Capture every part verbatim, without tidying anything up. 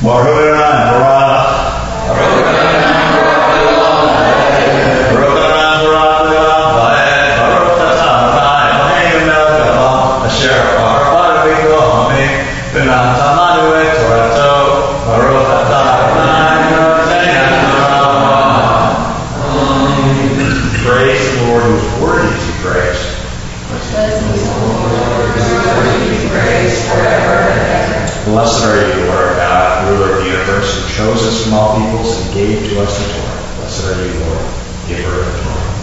Blessed are you, Lord God, ruler of the universe, who chose us from all peoples and gave to us the Torah. Blessed are you, Lord, giver of the Torah.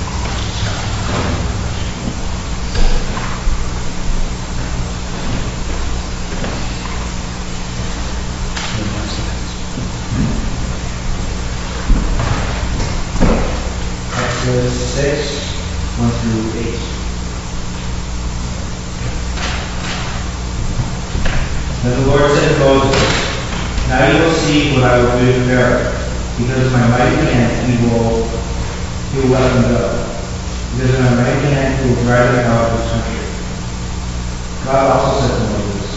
Exodus six, one through eight. Then the Lord said to Moses, now you will see what I will do to Pharaoh. Because of my mighty hand, he will, he will let them go. Because of my mighty hand, he will drive them out of this country. God also said to Moses,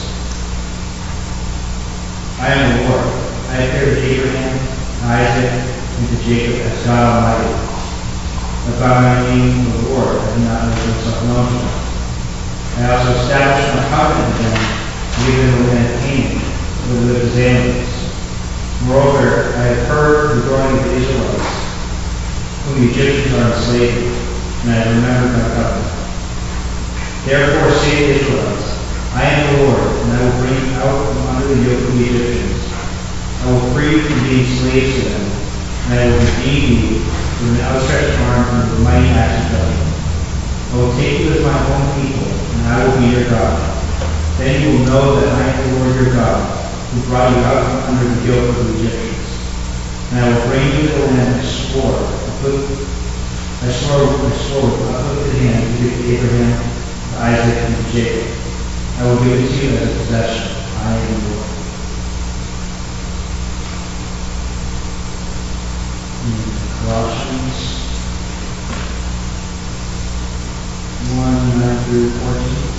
I am the Lord. I appeared to Abraham, to Isaac, and to Jacob as God Almighty. But by my name, the Lord, I did not make himself known to them. I also established my covenant with them, even the land of Canaan, with his enemies. Moreover, I have heard the groaning of the Israelites, whom the Egyptians are enslaving, and I have remembered my covenant. Therefore say to the Israelites, I am the Lord, and I will bring you out from under the yoke of the Egyptians. I will free you from being slaves to them, and I will redeem you with an outstretched arm and with a mighty axe of judgment. I will take you as my own people, and I will be your God. Then you will know that I am the Lord your God, who brought you out from under the yoke of the Egyptians. And I will bring you to the land I swore, I put, I swore, I swore with uplifted hand to give to Abraham, to Isaac, and to Jacob. I will give it to you as a possession. I am the Lord. In Colossians one, nine through fourteen.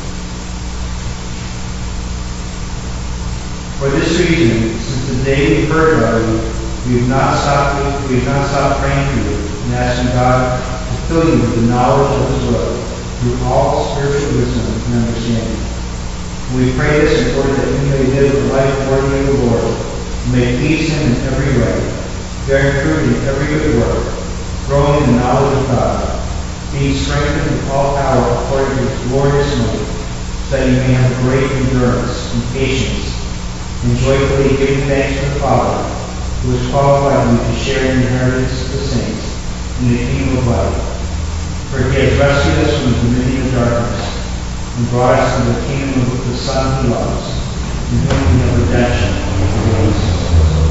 For this reason, since the day we heard about you, we have not stopped, we have not stopped praying for you and asking God to fill you with the knowledge of His will through all spiritual wisdom and understanding. And we pray this in order that you may live a life worthy of the Lord, and may please Him in every way, bearing fruit in every good work, growing in the knowledge of God, being strengthened with all power according to His glorious might, so that you may have great endurance and patience, and joyfully giving thanks to the Father, who has qualified you to share in the inheritance of the saints in the kingdom of light. For He has rescued us from the dominion of darkness and brought us into the kingdom of the Son He loves, in whom we have redemption and forgiveness.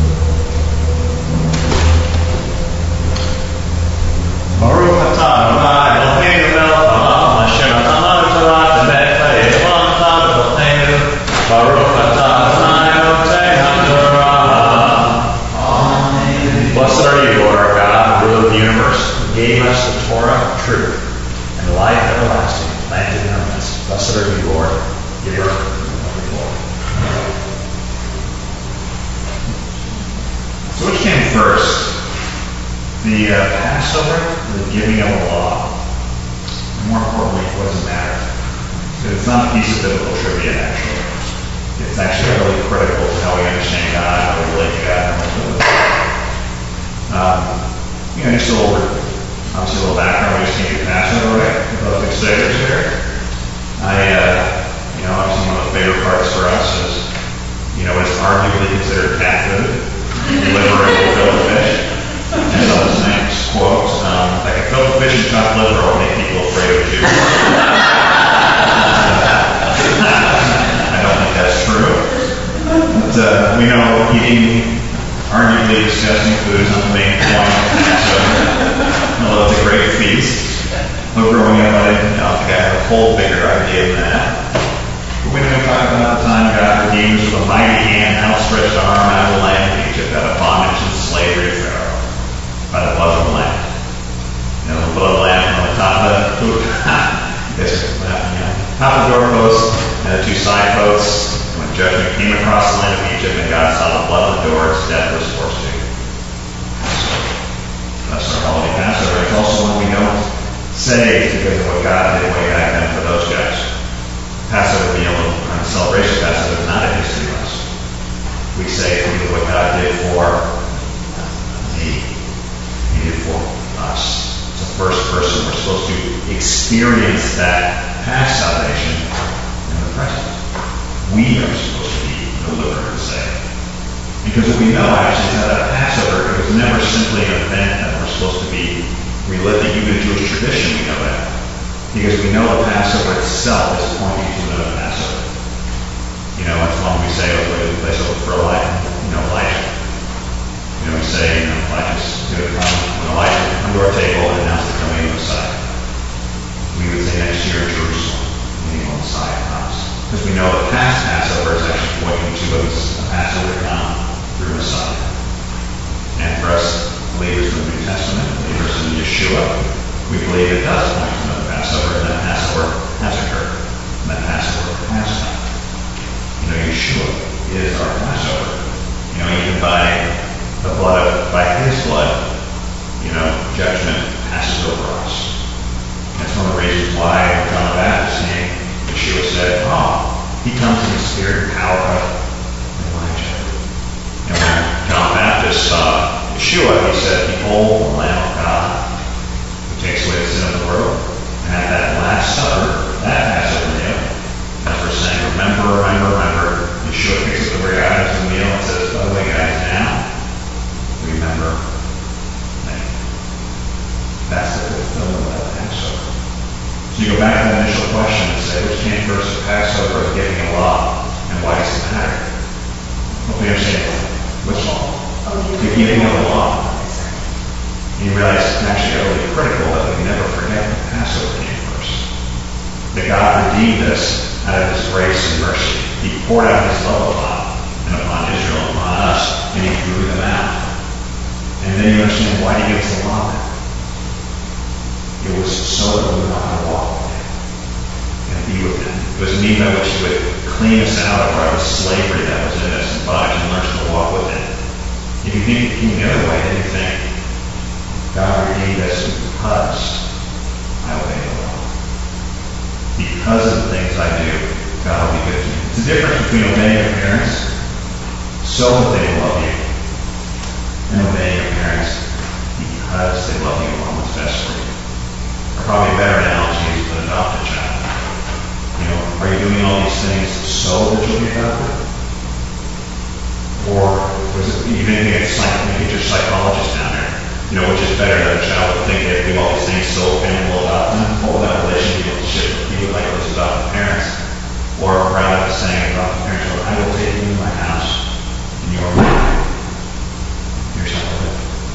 Baruch atah Adonai Eloheinu melech haolam asher natan לנו Torah temet חיי עולם בתוכנו. Baruch atah Adonai Eloheinu Torah. Amen. Blessed are you, Lord our God, ruler of the universe, who gave us the Torah of truth and life everlasting, planted in our midst. Blessed are you, Lord, giver of the Lord. So which came first? The uh, Passover, the giving of the law. And more importantly, what does it matter? Because it's not a piece of biblical trivia, actually. It's actually really critical to how we understand God, how we relate to God, and how we live. Um, you know, just a little, obviously a little background. We just came to Passover, right? We're both big sailors here. I, uh, you know, obviously one of the favorite parts for us is, you know, it's arguably considered cat food. Liver and gefilte fish. And so this next quote, um, like a gefilte fish and chopped liver will make people afraid of Jews. I don't think that's true. But uh, we know eating arguably disgusting food is not the main point of Passover. Although it's a great feast. But growing up, I didn't know, I think I had a whole bigger idea than that. But when we talk about the time God redeemed us with a mighty hand, outstretched arm out of the land of Egypt, out of bondage and slavery of Pharaoh, by the blood of the Lamb. You know, the blood of the Lamb on the top of the yes, you know, top of the doorpost and the two side posts. When judgment came across the land of Egypt and God saw the blood of the endured, death was forced to. That's our holiday Passover. It's also when we don't say it's because of what God did way back then for those guys. Passover meal and celebration of Passover is not a history lesson. We say it's because of what God did for me. He did for us. It's the first person. We're supposed to experience that past salvation in the present. We are supposed to be delivered and saved. Because what we know actually is that at Passover, it was never simply an event that we're supposed to be reliving. Even in Jewish tradition, we know that. Because we know the Passover itself is pointing to another Passover. You know, that's when we say, oh, wait, place over for Elijah. You know, Elijah. You know, we say, you know, Elijah's going to come, when Elijah will come to our table and announce the coming of the Messiah. We would say next year in Jerusalem, when the Messiah comes. Because we know the past Passover is actually pointing to a Passover to come through Messiah. And for us, believers in the New Testament, believers in Yeshua, we believe it does point to another Passover, and that Passover has occurred. And that Passover has come. You know, Yeshua is our Passover. You know, even by the blood of, by his blood, you know, judgment passes over us. That's one of the reasons why John the Baptist came. Yeshua said, oh, he comes in the spirit and power of Elijah. And when John the Baptist saw Yeshua, he said, behold, the Lamb of God who takes away the sin of the world. And at that last supper, that Passover meal, as we're saying, remember, remember, remember, Yeshua picks up the very items of the meal and says, by the way, guys, now, remember me. That's the fulfillment of that Passover. So you go back to the initial question and say, which came first, the Passover or giving a law, and why does it matter? Hope you understand. Which law? The giving of the law. And you realize it's actually really critical that we never forget the Passover came first. That God redeemed us out of his grace and mercy. He poured out his love upon and upon Israel, upon us, and he drew them out. And then you understand why he gives the law. It was so that we would know how to walk with him and be with him. It was a means by which he would clean us out of our slavery that was in us and bondage and learn to walk with him. If you think it came the other way, then you think, God redeemed us because I obey the law. Because of the things I do, God will be good to me. It's the difference between obeying your parents so that they will love you and obeying your parents because they love you and want what's best for you. Or probably a better analogy is an adopted child. You know, are you doing all these things so that you'll be adopted? Or was it, you can get, get your psychologist down there. You know, which is better that a child would think they do all these things so family will adopt them? What would that relationship be like with his adopted parents? Or rather than saying adopted parents, well, I will take you into my house and you are mine. Here's how I live.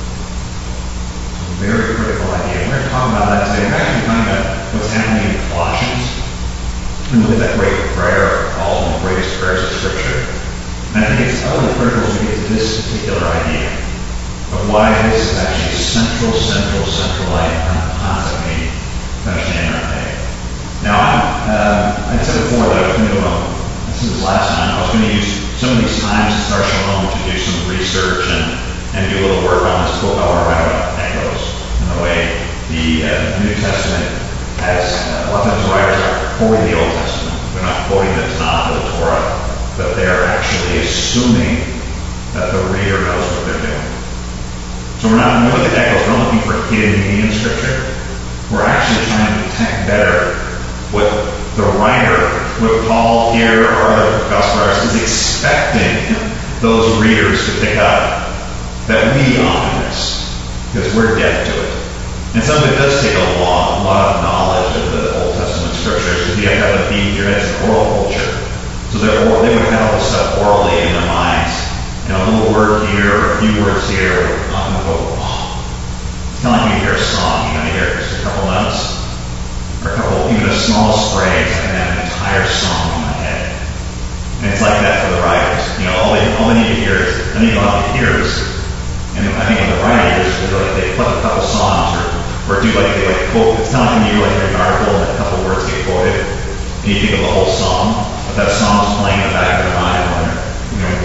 It's a very critical idea. We're going to talk about that today. We're actually talking about what's happening in Colossians. And look at that great prayer, all the greatest prayers of Scripture. And I think it's utterly critical to get to this particular idea of why this is actually a central, central, central concept we need to understand our faith. Now, I, um, I said before that I was going to, um, this is the last time, I was going to use some of these times at Star Shalom to do some research and, and do a little work on this book I want to write about echoes and the way the uh, New Testament has, uh, a lot of times the writers are quoting the Old Testament. They're not quoting the Tanakh or the Torah, but they're actually assuming that the reader knows what they're doing. So we're not, when we look at echoes, we're not looking for hidden meaning in Scripture. We're actually trying to detect better what the writer, what Paul here or other gospel writers is expecting those readers to pick up that we often miss, because we're deaf to it. And some of it does take a lot, a lot of knowledge of the Old Testament Scriptures, because you have to have a deep, your head's an oral culture. So they would have all this stuff orally in their minds. You know, a little word here, or a few words here, would often go, oh. It's kind of like when you hear a song, you know, you hear just a couple notes, or a couple, even the smallest phrase, I can have an entire song in my head. And it's like that for the writers. You know, all they, all they need to hear is, I need a lot of hearers. And I think with the writers, they're like, they pluck a couple songs, or, or do like, they like quote, it's kind of like when you like read an article and a couple words get quoted, and you think of the whole song, but that song's playing in the back of their mind when they're, you know,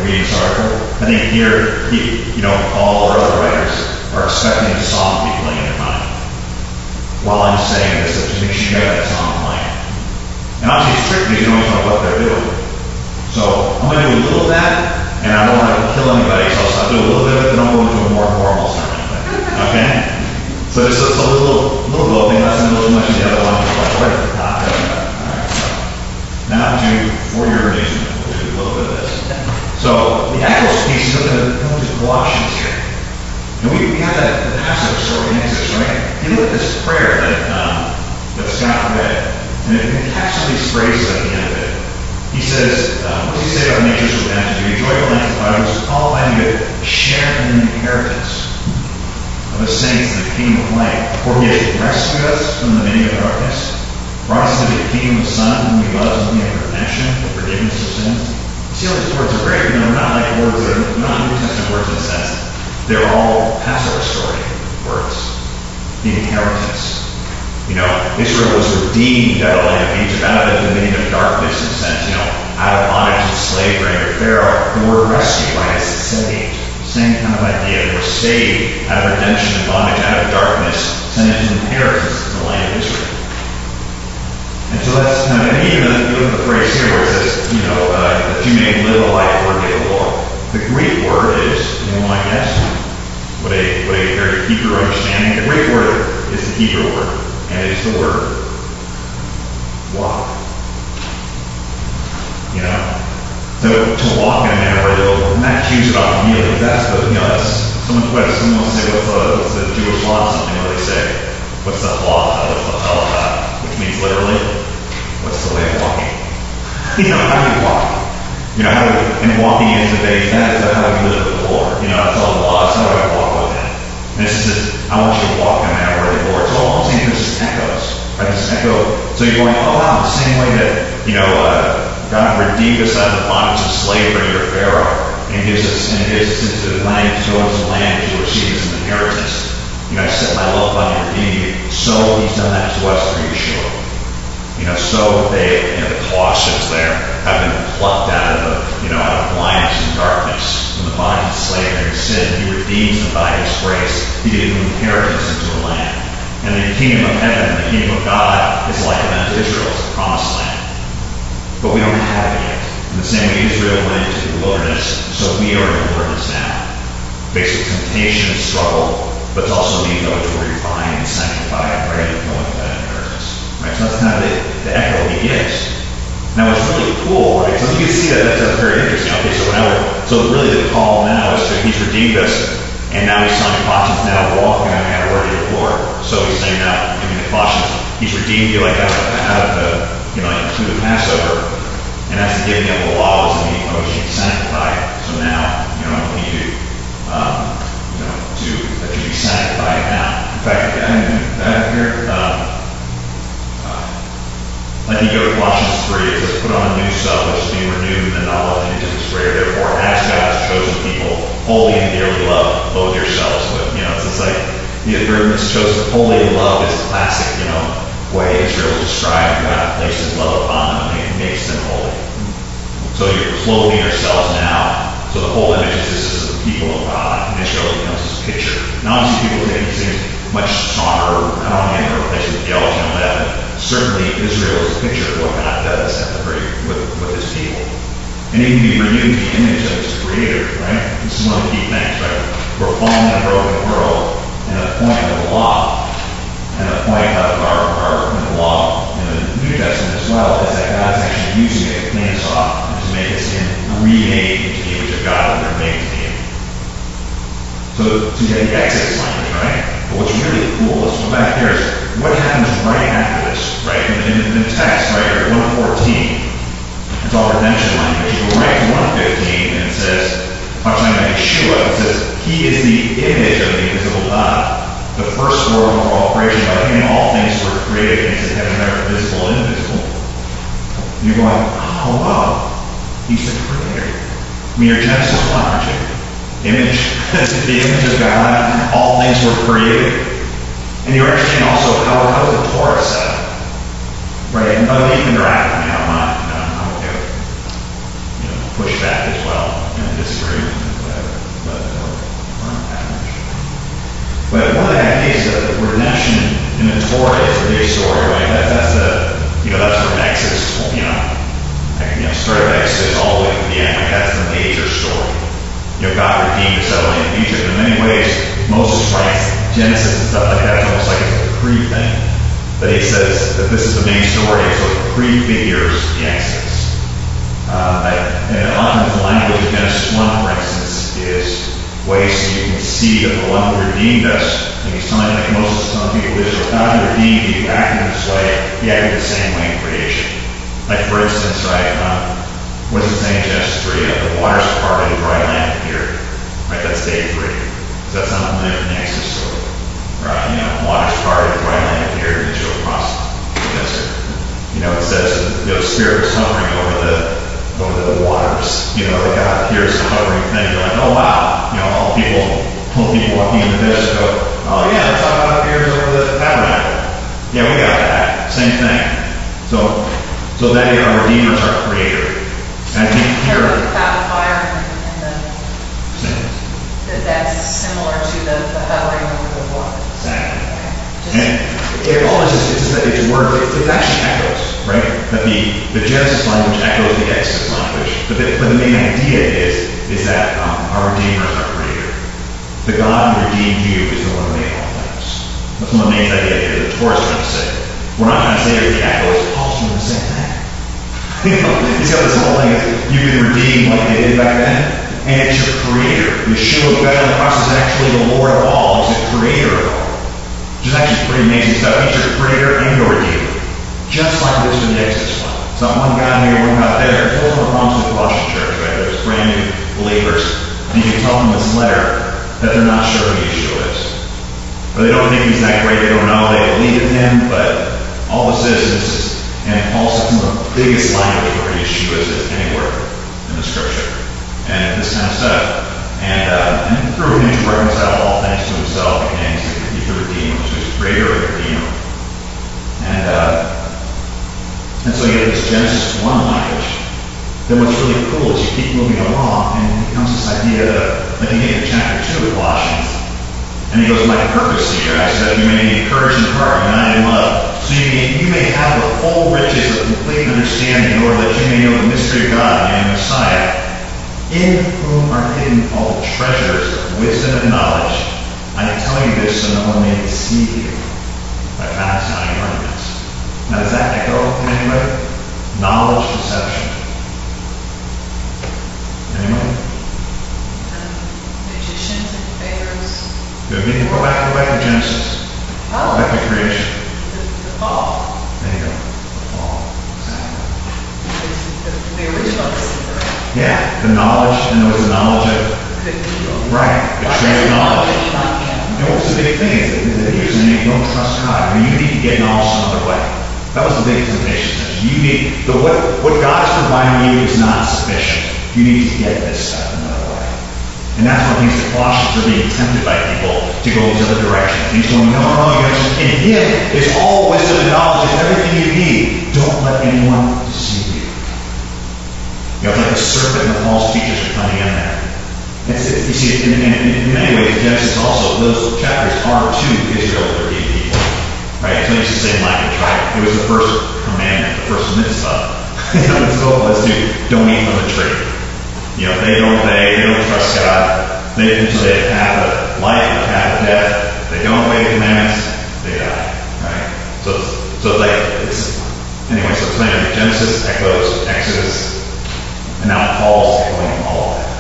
reading this article. I think here, he, you know, Paul or other writers are expecting a song to be playing in their mind. While I'm saying this, to make sure you got that song playing. And obviously it's tricky because you don't know what they're doing. So I'm going to do a little of that, and I don't want to kill anybody, so I'll do a little bit of it, then I'll go into a more formal sermon. Okay? So this is a little, little gulping, not going to too much of the other one, like right at the top. Alright, so now to, for your amusement, we'll do a little bit of this. So the Eccles piece, look at the Colossians here. And we, we have that the Passover story in Exodus, right? You look at this prayer that, um, that Scott read, and it, it catches some of these phrases at the end of it. He says, uh, what does he say about nature's redemption? You enjoy the length of life, which is qualified you to share in the inheritance of the saints in the kingdom of light. For he has rescued us from the dominion of darkness, brought us into the kingdom of the Son, whom he loves, and we have redemption, the forgiveness of sins. See how these words are great? You know, they're not like words that are not New Testament words in a sense. They're all Passover story words. The inheritance. You know, Israel was redeemed out of the land of Egypt, out of the dominion of darkness in a sense, you know, out of bondage and slavery under Pharaoh. The word rescue, right, is saved. Same kind of idea. They were saved out of redemption and bondage, out of darkness, sent into inheritance to the land of Israel. And so that's kind of, and even you look at the phrase here where it says, you know, uh, that you may live a life worthy of the Lord. The Greek word is, you know, I guess, what a, what a very Hebrew understanding. The Greek word is the Hebrew word, and it is the word walk. You know? So to walk in a manner where they'll not accuse it off immediately. That's the, you know, that's, someone, what, someone will say, what's the, what's the Jewish law or something, what do they say? What's the halacha? What's the halacha? Which means literally, what's the way of walking? You know, how do you walk? You know, how do we, and walking is the base, that is how we live with the Lord. You know, that's all the laws, how do I walk with Him? And this is, I want you to walk in a manner where the Lord. So all I'm saying is just echoes, right? Just echo. So you're going, oh wow, the same way that, you know, uh, God redeemed us out of the bondage of slavery under Pharaoh, and gives us, and gives us into the land, to us the land to receive as an inheritance. You know, I set my love on you, redeeming you. So He's done that to us through Yeshua. You know, so they, you know, the Colossians there have been plucked out of the, you know, out of blindness and darkness, from the bondage of slavery and sin. He redeems them by His grace. He gave them inheritance into a land. And the kingdom of heaven, the kingdom of God, is like unto Israel, it's the promised land. But we don't have it yet. In the same way Israel went into the wilderness, so we are in the wilderness now. Faced with temptation and struggle, but it's also means though to refine and sanctify and ready to go into that inheritance. Right? So that's kind of the, the echo he gives. Now it's really cool, right? So you can see that that's, that's very interesting. Okay, so now we're, so really the call now is to, He's redeemed us, and now He's telling the Colossians now walk in a manner worthy of the Lord. So He's saying now, I mean the Colossians, He's redeemed you like out of, out of the, you know, like through the Passover, and that's the giving of the law was the meaning of which you sanctified. So now, you know, I need you, um, you know, to that you be sanctified now. In fact, I have here, um, uh, like you go to Colossians three, it says, "Put on a new self, which is being renewed in the knowledge into His greater. Therefore, as God's chosen people, holy and dearly loved, clothe yourselves with." You know, it's just like the verb is chosen, holy and loved is classic, you know, way Israel is described. God places love upon them and makes them holy. So you're clothing yourselves now. So the whole image is this is the people of God, and Israel becomes this picture. Now, obviously, people take these things much stronger. I don't want to get into a place with theology on that, but certainly Israel is a picture of what God does at the very, with, with His people. And He can be renewed in the image of His Creator, right? This is one of the key things, right? We're fallen in a broken world, and the point of the law, and the point of our, our the law in the New Testament as well, is that God's actually using it to clean us off and to make us in, remade into the image of God that we're made to be in. So, so you have the Exodus language, right? But what's really cool, let's go back here, is what happens right after this, right? In, in, in the text, right, or one fourteen, it's all redemption language. You go right to one fifteen, and it says, I'm talking about Yeshua, it says, He is the image of the invisible God, the firstborn of all creation. By Him all things were created, things that have never visible and invisible. And you're going, oh wow, He's the Creator. I mean, you're Genesis one, aren't you? Image, the image of God, all things were created. And you're understanding also how, how the Torah set up. Right? And by leaf interact, I mean, I'm not, you know, I'm okay with, you know, push back as well. You know, just disagreement with whatever, but uh, or average. But one of the ideas is that the redemption in the Torah is a big story, right? That, that's the, you know, that's from Exodus, you know, like, you know, start of Exodus all the way to the end. Like that's the major story. You know, God redeemed us out of the land of Egypt. In many ways, Moses writes Genesis and stuff like that. It's almost like it's a pre-thing. But he says that this is the main story, so it prefigures the Exodus. Uh, and a lot of times the language of Genesis one, for instance, is ways so you can see that the one who redeemed us, and he's telling like Moses telling people, Israel, God who redeemed you, acted this way, he acted the same way in creation. Like for instance, right, um, what does it say in Genesis three? Uh, the waters parted and dry land appeared. Right, that's day three. Does that sound familiar from the Exodus story? Right, you know, waters parted, dry land appeared, and Israel crossed the desert. You know, it says that, you know, the Spirit was hovering over the over the waters. You know, that God appears a hovering thing. You're like, oh wow. You know, all people, all people walking in the desert go, oh yeah, that's how God appears over the tabernacle. Yeah, we got that. Same thing. So, so that is our Redeemer is our Creator. And I think here, the cloud of fire and the, that that's similar to the, the hovering over the water. Exactly. Just, and it all is it's that it's word it, it actually echoes, right? That the, the Genesis language echoes the Exodus language. But the, but the main idea is is that um, our Redeemer is our Creator. The God who redeemed you is the one who made all things. That's one of the main ideas here the Torah is trying to say. We're not trying to say that the echo is Paul's doing the same thing. You know, he's got this whole thing is you've been redeemed like they did back then. And it's your Creator. Yeshua, who died on the cross, is actually the Lord of all. He's the Creator of all. Which is actually pretty amazing stuff. He's your Creator and your Redeemer. Just like this in the Exodus one. It's not one God here, one God there. It's also the promise of the Colossian church, right? There's brand new believers. And you can tell from this letter that they're not sure who Yeshua is. Or they don't think he's that great. They don't know. They believe in him. But all this is, this is, and Paul said some of the biggest language for Yeshua is anywhere in the Scripture. And this kind of stuff. And, uh, and through him to reconcile all things to himself, and he's the Redeemer, so he's Creator and Redeemer. And, uh, and so you have this Genesis one language. Then what's really cool is you keep moving along, and it becomes this idea of, like you get into chapter two of Colossians, and he goes, my purpose here, I said, you may be encouraged in heart, united in love, so you may, you may have the full riches of complete understanding, in order that you may know the mystery of God and the Messiah, in whom are hidden all the treasures of wisdom and knowledge. I tell you this so no one may deceive you by fascinating arguments. Now, does that echo in any way? Knowledge deception. Anyway? um, magicians and pharaohs. Good. We can go back, go back to Genesis. Oh. Go back to creation. The, the fall. There you go. Fall. Exactly. The, the, the original deceiver. Yeah. The knowledge, and there was the knowledge of Good evil. right. The Like tree of that's knowledge. what he might be on. And what was the big thing is that, is that he was saying, don't trust God. I mean, you need to get knowledge some other way. That was the big temptation. You need the what what God is providing you is not sufficient. You need to get this stuff another way. And that's one of the things the Colossians are being tempted by people to go in the other direction. He's going, no, no, you know, in Him is all wisdom and knowledge, is everything you need. Don't let anyone deceive you. You know, it's like the serpent and the false teachers are coming in there. It's, it, you see, in, in, in many ways, Genesis also, those chapters are to Israel, the redeemed people. Right? So it's the same language, right? It was the first commandment, the first mitzvah. You know, the goal was to don't eat from the tree. You know, they don't obey, they don't trust God. They, so they have a path of life and a path of death. They don't obey the commandments, they die. Right? So it's, so it's like, it's, anyway, so it's like Genesis echoes Exodus, and now Paul's echoing all of that.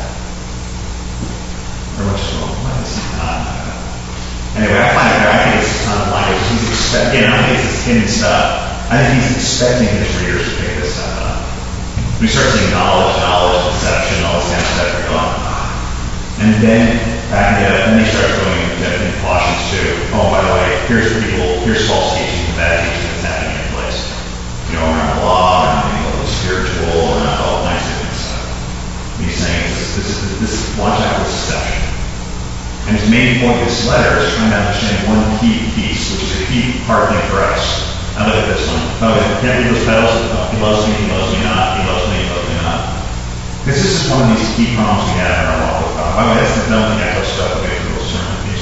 Or what's wrong? Why is he not? Anyway, I find it, I think it's a ton of language. He's expecting, I think it's hidden stuff. I think he's expecting his readers to pick this stuff up. We start seeing knowledge, knowledge, deception, all this kind of stuff. We're going, and then back it up, and then he starts going into Colossians two. Oh, by the way, here's people, here's false teaching and bad teaching that's happening in place. You know, around the law, around being a little spiritual, around all kinds of different stuff. And he's saying, this, this, this, this, watch out for deception. And his main point of this letter is trying to understand one key piece, which is a key part thing for us. Now look at this one. Oh, can't read those pedals. Oh, he loves me, he loves me not. He loves me, he loves me not. Because this is one of these key problems we have in our walk with God. By the way, that's the only thing I touched up with a little sermon piece.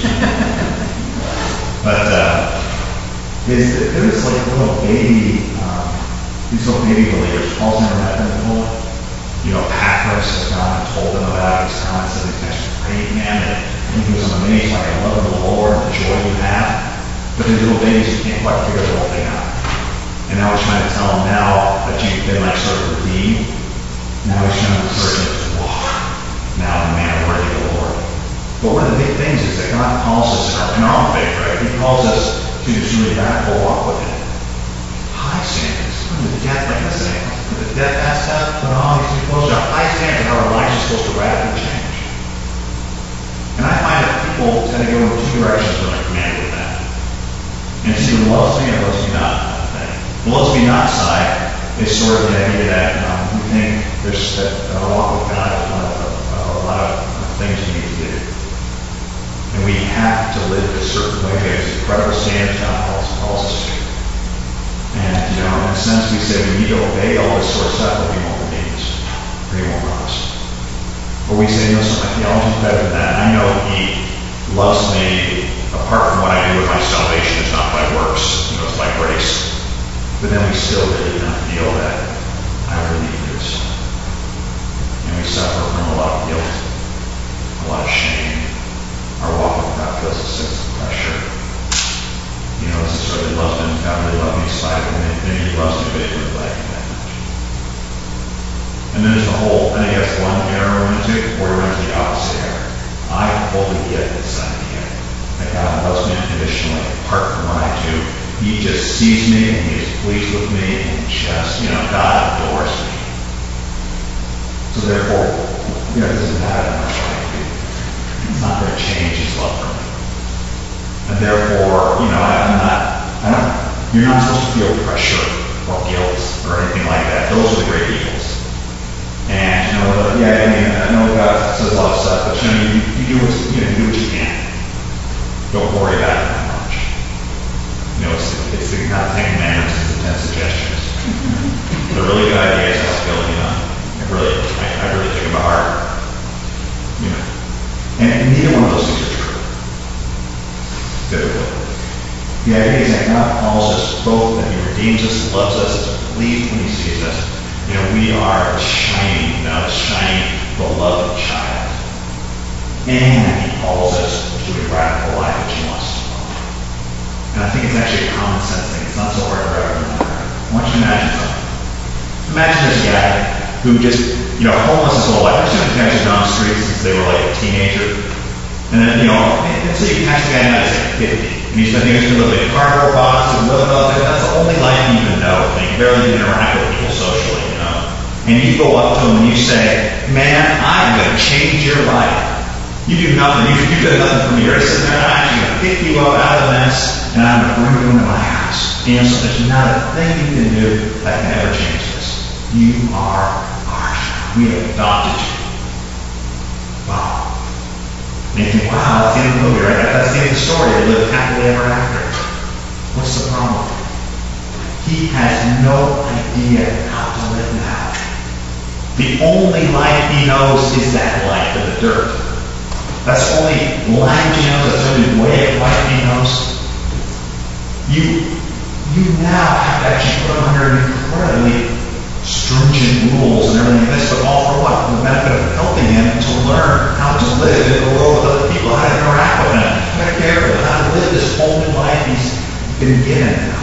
But, uh, is that there's like little baby, um, these little baby believers. Paul's never met them before. You know, Paphras has gone and told them about these comments of these guys great man, and he was amazed by the love of the Lord and the joy you have. But these little babies, you can't quite figure the whole thing out. And now he's trying to tell them now that you've been like sort of redeemed. Now he's trying to encourage them to walk now in a manner worthy of the Lord. But one of the big things is that God calls us in our, in our own faith, right? He calls us to this really radical walk with Him. High standards. Put the death, like I said, put the death past that, put all these new clothes. High standards are our lives are supposed to radically change. And I find that people tend to go in two directions when they're commanded with that. And it's either loves me or loves me not. The loves me not side is sort of the idea that um, we think there's that our walk with God is one of the, uh, a lot of things we need to do. And we have to live a certain way. There's incredible standards God calls, calls us to. And, you know, in a sense, we say we need to obey all this sort of stuff, but we won't obey this. Or He won't love us. Or we say, no, so my theology is better than that. I know He loves me apart from what I do with my salvation. It's not by works. You know, it's by grace. But then we still really don't feel that I really need this. And we suffer from a lot of guilt, a lot of shame. Our walk with God feels a sense of pressure. You know, this is really loves me, God really loves me in spite of him, and He loves me, but He didn't like me that much. And then there's the whole, I think that's one error we run into, or we run into the opposite error. I fully get this idea that God loves me unconditionally, apart from what I do. He just sees me and He is pleased with me and just, you know, God adores me. So therefore, you know, it doesn't matter how much I do. It's not going to change His love for me. And therefore, you know, I, I'm not, I don't, you're not supposed to feel pressure or guilt or anything like that. Those are the great evils. And, you know, uh, yeah, I mean, I know God says a lot of stuff, but you know, you, you do what you know, you do what you can. Don't worry about it that much. You know, it's, it's the not Ten Commandments, it's the Ten Suggestions. The really good ideas I feel, you know, I really, I, I really take them to heart. You know, and neither one of those things are true. Biblically. The idea is that God calls us both, that He redeems us, loves us, is pleased when He sees us. You know, we are shining, now the shining, beloved child. And He calls us to a radical life which He wants to follow. And I think it's actually a common sense thing. It's not so hard to wrap your mind around. I want you to imagine something. Imagine this guy who just, you know, homeless his whole life. I've seen guys who've gone on the street since they were like a teenager. And then, you know, let's say you catch the guy now he's like fifty. And he's been going to live in a cardboard box and live up there. That's the only life you even know. And you barely even interact with people socially, you know. And you go up to him and you say, man, I'm going to change your life. You do nothing. You, you did nothing for me. You're sitting there, I'm actually going to pick you up out of the mess, and I'm going to bring you into my house. You know, so there's not a thing you can do that can ever change this. You are our child. We have adopted you. Wow. And you think, wow, that's the end of the movie, right? That's the end of the story. They live happily ever after. What's the problem? He has no idea how to live now. The only life he knows is that life of the dirt. That's the only language he knows. That's the only way of life he knows. You, you now have to actually put him under incredibly stringent rules and everything like this, but all for what? For the benefit of helping him to learn how to live in the world with other people, how to interact with them, how to care for them, how to live this whole new life he's been given now.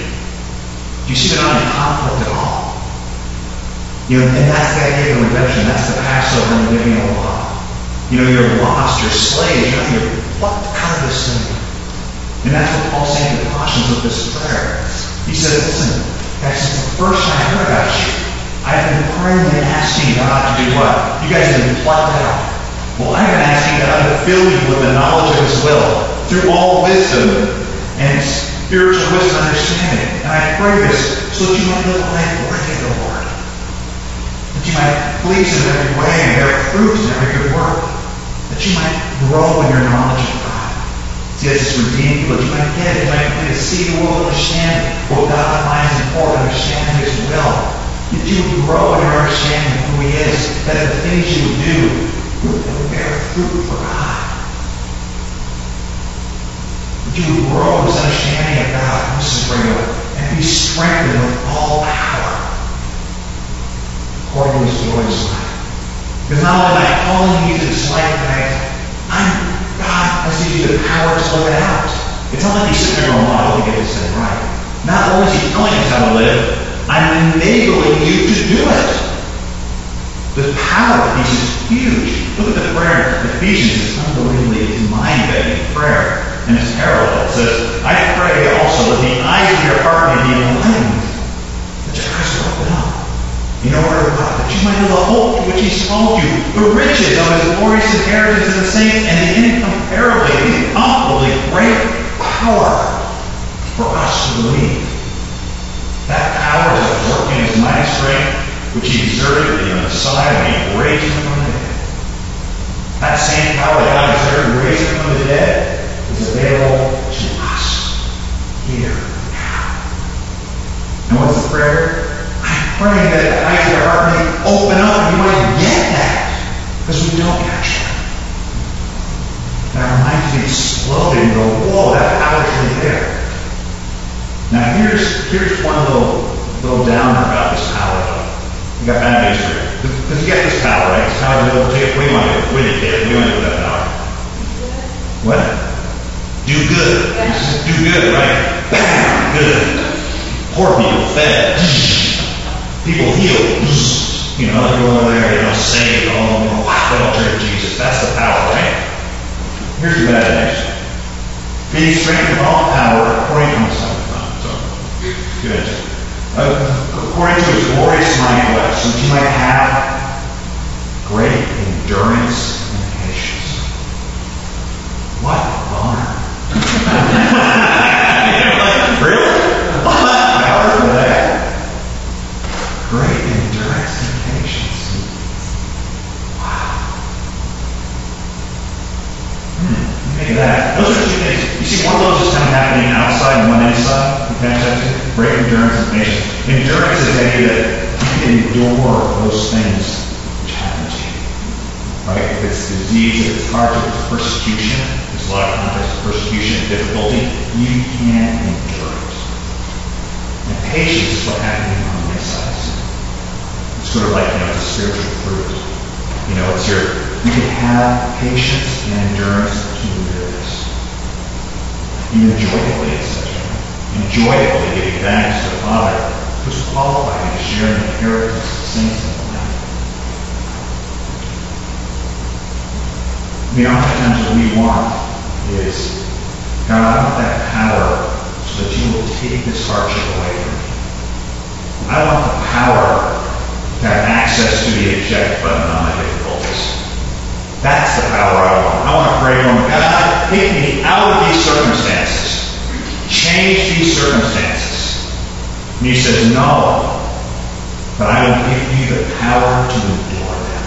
Do you see they're not in conflict at all? You know, and that's the idea of the redemption. That's the Passover and the giving of the law. You know, you're lost, you're slaves, you're, you're plucked out of this thing. And that's what Paul's saying to the Colossians with this prayer. He says, listen, guys, since the first time I heard about you, I've been praying and asking God to do what? You guys have been plucked out. Well, I've been asking God to fill you with the knowledge of His will through all wisdom and spiritual wisdom and understanding. And I pray this so that you might live a life worthy of the Lord. That you might please Him in every way and bear fruit in every good work. That you might grow in your knowledge of God. See, as it's redeemed you, that you might get it, you might begin to see the world, understand what God finds important, understand His will. That you would grow in your understanding of who He is. That the things you would do would bear fruit for God. That you would grow in this understanding of God. This is where you are. And be strengthened with all power according to His glorious life. Because not only am I calling you to this life tonight, I'm, God has given you the power to live it out. It's not like He's sitting there going, well, I don't think I did something right. Not only is He telling us how to live, I'm enabling you to do it. The power of these is huge. Look at the prayer in Ephesians. It's unbelievably mind-bending prayer. And it's parallel. It says, I pray also that the eyes of your heart may be enlightened, that your eyes are open up, in order, God, that you might know the hope to which He's called you, the riches of His glorious inheritance in the saints, and the incomparably, incomparably great power for us to believe. That power is at work in His mighty strength, which He exerted in the Messiah when He raised Him from the dead. That same power that God exerted in raising Him from the dead is available to us here now. And what's the prayer? I'm praying that the eyes of our heart may open up and you might get that. Because we don't catch it. And our minds be exploded and go, whoa, that power is really there. Now here's here's one little little downer about this power though. You got bad news for you. Because you get this power, right? This power is able to take what do you want to do? What do you get? What do you want to do with that power? What? Do good. Yeah. Do good, right? Bam! Good. Poor people fed. People healed. You know, like go over there, you know, saved. Oh, wow, they all turn to Jesus. That's the power, right? Here's the bad news. Being strengthened with all power according to Himself. So, good. Uh, according to His glorious might, what? So that you might have great endurance and patience. What a honor. Like, really? All that power for that? Great endurance and patience. Wow. Hmm. Think of that. Those are two things. You see, one of those is kind of happening outside and one inside. You catch that too? Great endurance and patience. Endurance is the idea that you can endure those things which happen to you. Right? If it's disease, if it's hardship, if it's persecution, there's a lot of context of persecution and difficulty, you can endure it. And patience is what happens on the inside. It's sort of like, you know, it's a spiritual fruit. You know, it's your, you can have patience and endurance to endure this. Even joyfully, et cetera. And joyfully giving thanks to the Father who's qualified to share in the inheritance of the saints in the land. The oftentimes what we want is, God, I want that power so that you will take this hardship away from me. I want the power to have access to the eject button on my difficulties. That's the power I want. I want to pray for God, take me out of these circumstances. Change these circumstances. And He says, no, but I will give you the power to endure them.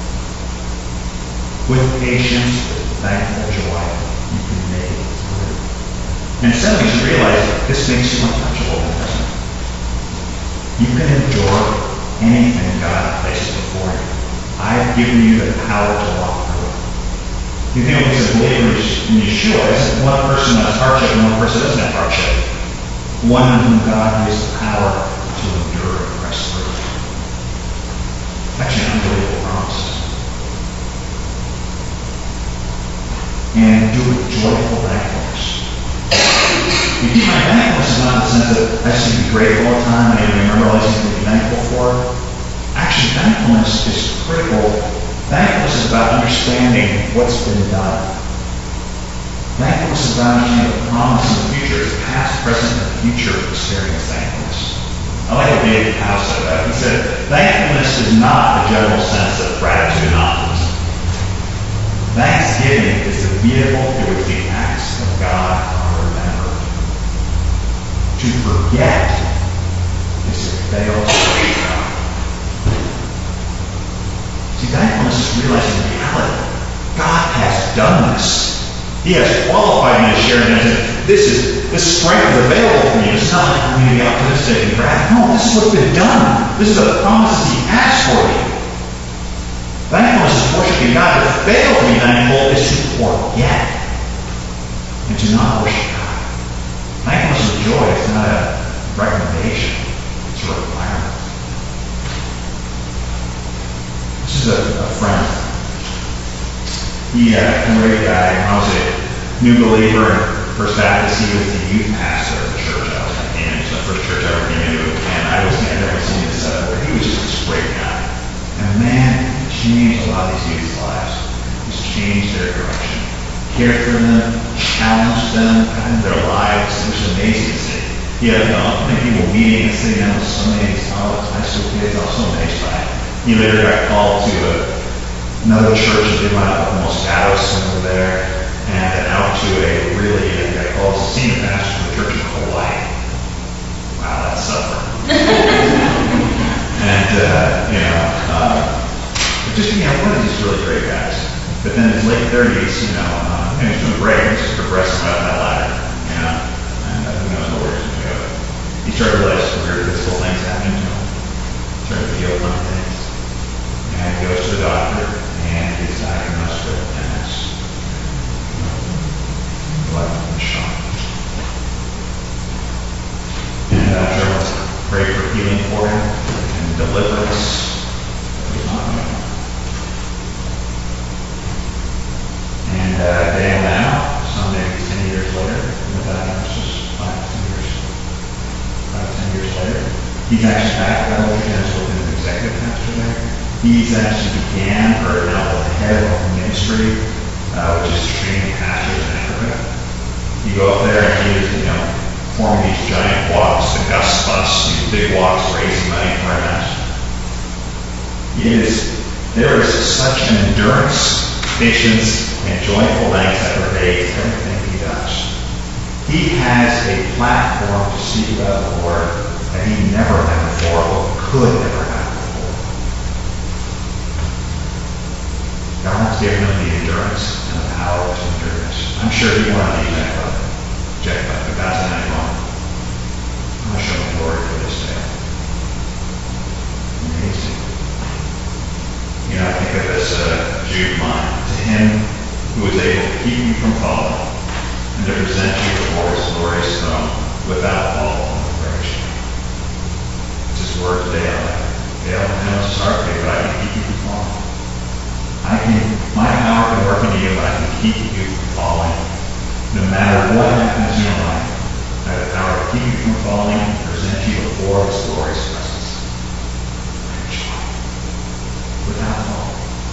With patience, with thankful joy, you can make it through. And suddenly you realize this makes you untouchable, doesn't it? You can endure anything God places before you. I've given you the power to walk through it. You think when we say believers in Yeshua, isn't one person has hardship and one person doesn't have hardship. One in whom God gives the power to endure and press through. Actually, an unbelievable promise. And do it with joyful thankfulness. You keep my thankfulness is not in the sense that I just need to be grateful all the time and I remember all these things to be thankful for. Actually, thankfulness is critical. Thankfulness is about understanding what's been done. Thankfulness is about understanding the promise in the future. It's past, present, and future experience thankfulness. I like what David Howe said about it. He said, thankfulness is not the general sense of gratitude and optimism. Thanksgiving is the vehicle through which the acts of God are remembered. To forget is to fail to worship God. See, thankfulness is realizing reality. God has done this. He has qualified me to share in it. this is, this strength is available for you. It's not like I'm going to be optimistic and brag. No, this is what's been done. This is the promises he has for you. Thankfulness is worshiping God. To fail to be thankful is to forget and to not worship God. Thankfulness is joy. It's not a recommendation. It's a requirement. This is a, a friend. He, uh, a great guy. When I was a new believer in First Baptist, he was the youth pastor of the church I was in. It was the first church I ever came into, and I was never seen this setup. He was just this great guy. And man, he changed a lot of these youth's lives. He's changed their direction. Cared for them, challenged them, got into their lives. It was amazing to see. He had, you know, many people meeting and sitting down with so many of these college, high school kids. I was so amazed by it. He later got called to a, another church that they went out with Moscatos over there, and then out to a really, uh, got called as a senior pastor for the church in Hawaii. Wow, that's suffering. and, uh, you know, uh, just, you know, one of these really great guys. But then in his late thirties, you know, uh, and he's doing great. He's just progressing right up that ladder, you know, and uh, who knows where he's going to go. He started to realize some weird physical things happening to him. Started to feel funny things. And he goes to the doctor, and he's diagnosed with M S. Life in shock. And uh, Joe prayed for healing for him and deliverance. It was not going on. And uh, Dale now, some maybe ten years later, the diagnosis, five, ten years, five, ten years later, he's actually back at Elgin with an executive pastor there. He's actually began, or now the head of a ministry, uh, which is training pastors in Africa. You go up there and he is, you know, forming these giant walks, the Gus bus, these big walks, raising money for M S. It is, there is such an endurance, patience, and joyful thanks that pervades everything he does. He has a platform to speak about the Lord that he never had before, or could never have before. God has given him the endurance and the power to endure this. I'm sure he wanted to be Jack Buck, Jack Buck, but God's not any wrong. I'm going to show him glory for this day. Amazing. You know, I think of this uh, Jude line. To him who is able to keep you from falling and to present you before his glorious throne without fault and reproach. It's his word today. Dale, I know it's hard for you, but I can keep you from falling. I can, my power can work in you, but I can keep you from falling. No matter what happens in your life, I have the power to keep you from falling and present you before his glorious presence. Without fault.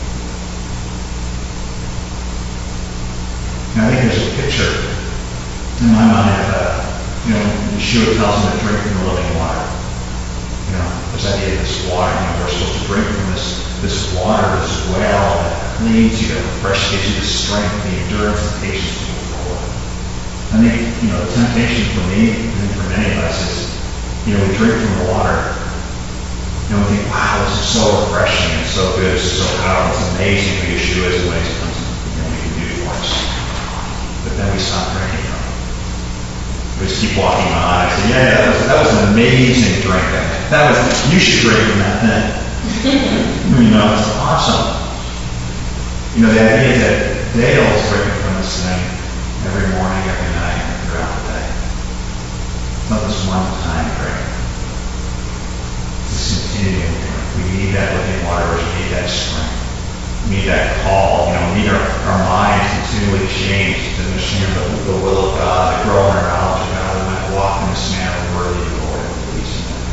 Now, I think there's a picture in my mind of, uh, you know, Yeshua tells him to drink from the living water. You know, this idea of this water, you know, we're supposed to drink from this, this water, this well that cleans you, that refreshes, gives you the strength, the endurance, the patience to move forward. I think, you know, the temptation for me, and for many of us is, you know, we drink from the water, you know, we think, wow, this is so refreshing and so good, this is so powerful, it's amazing who Yeshua is and what he's come to, you know, he can do for us. But then we stop drinking from it. We just keep walking on. I say, yeah, yeah, that was, that was an amazing drink. That, that was, you should drink from that thing. You know, it's awesome. You know, the idea is that Dale's drinking from this thing every morning, every night, and throughout the day. It's not this one time drink. It's this continuing drink. We need that living water. We need that strength. We need that call. You know, we need our, our minds continually changed to understand the, the will of God, to grow in our knowledge of God, and might walk in this manner worthy of the Lord and pleasing Him.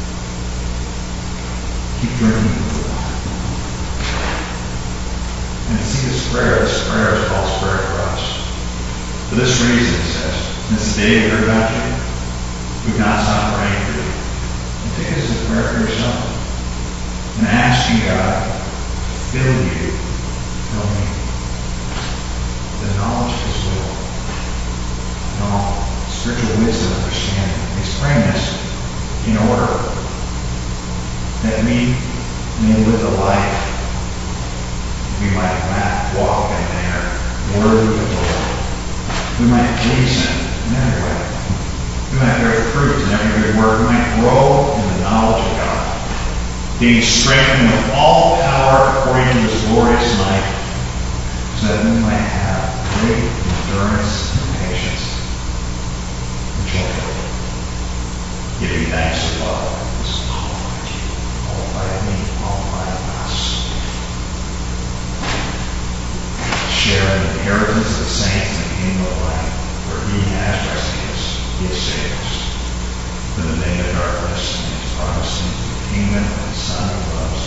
Keep drinking from the water. And see this prayer, this prayer is Paul's prayer for us. For this reason, he says, since the day we heard about you, we've not stopped praying for you. And take this as a prayer for yourself. And asking God to fill you, fill me, the knowledge of His will, and all spiritual wisdom and understanding. He's praying this in order that we may live a life we might walk in there worthy of the Lord. We might please Him. And fruit and every good work might grow in the knowledge of God, being strengthened with all power according to his glorious might, so that we might have great endurance and patience, and joy, giving thanks to God who has qualified you, qualified me, qualified us, share in the inheritance of the saints in the kingdom of light, where he has rescued us, he has saved us from the name of darkness and has brought us into the kingdom of the Son of love,